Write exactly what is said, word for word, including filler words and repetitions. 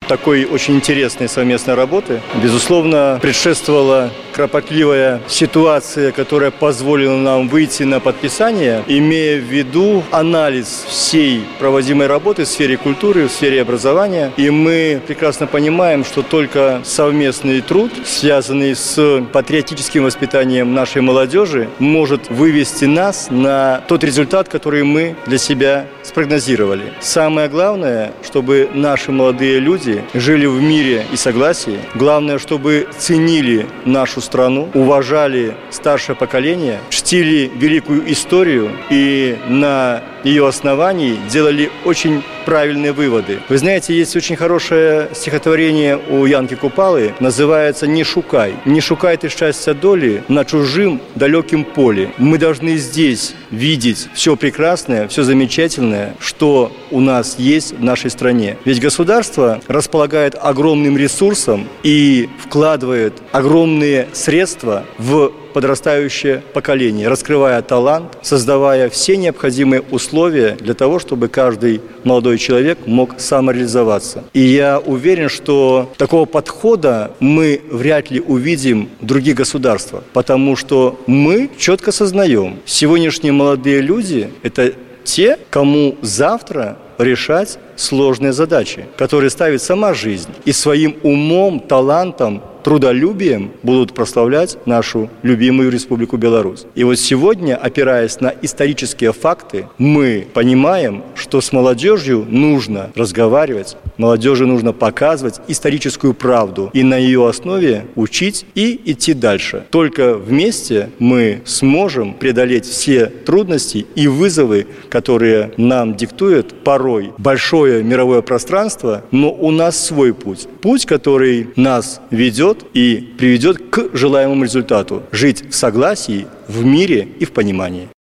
такой очень интересной совместной работы, безусловно, предшествовала кропотливая ситуация, которая позволила нам выйти на подписание, имея в виду анализ всей проводимой работы в сфере культуры, в сфере образования. И мы прекрасно понимаем, что только совместный труд, связанный с патриотическим воспитанием нашей молодежи, может вывести нас на тот результат, который мы для себя спрогнозировали. Самое главное, чтобы наши молодые люди жили в мире и согласии. Главное, чтобы ценили нашу страну, уважали старшее поколение, чтили великую историю и на ее основании делали очень правильные выводы. Вы знаете, есть очень хорошее стихотворение у Янки Купалы, называется «Не шукай». «Не шукай ты счастья доли на чужим далеким поле». Мы должны здесь видеть все прекрасное, все замечательное, что у нас есть в нашей стране. Ведь государство располагает огромным ресурсом и вкладывает огромные средства в подрастающее поколение, раскрывая талант, создавая все необходимые условия для того, чтобы каждый молодой человек мог самореализоваться. И я уверен, что такого подхода мы вряд ли увидим в других государствах, потому что мы четко сознаем, сегодняшние молодые люди – это те, кому завтра решать сложные задачи, которые ставит сама жизнь, и своим умом, талантом, трудолюбием будут прославлять нашу любимую Республику Беларусь. И вот сегодня, опираясь на исторические факты, мы понимаем, что с молодежью нужно разговаривать, молодежи нужно показывать историческую правду и на ее основе учить и идти дальше. Только вместе мы сможем преодолеть все трудности и вызовы, которые нам диктует порой большое мировое пространство, но у нас свой путь. Путь, который нас ведет и приведет к желаемому результату – жить в согласии, в мире и в понимании.